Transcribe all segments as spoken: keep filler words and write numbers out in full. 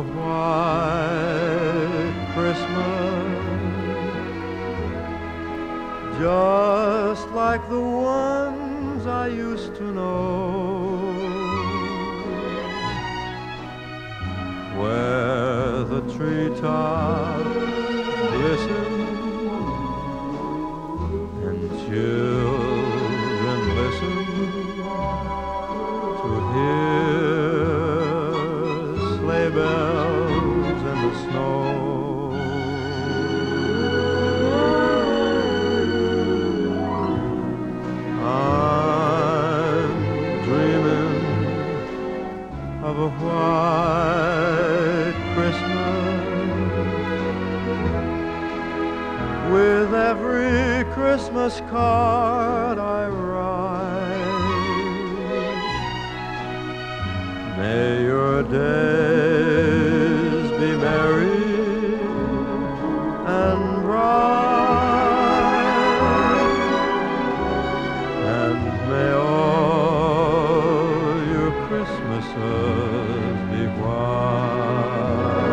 white Christmas, just like the ones I used to know, where the treetops glisten and children listen to hear sleigh bells in the snow. I'm dreaming of a white Christmas, with every Christmas card I write. May your days be merry and bright, and may all your Christmases be white.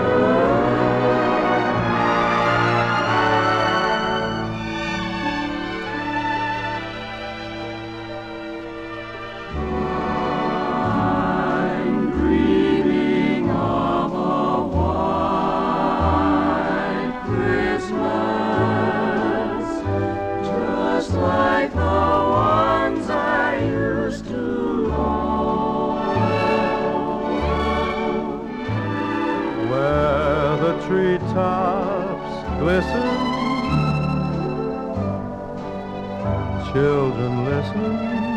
Like the ones I used to know, Where the treetops glisten, children listen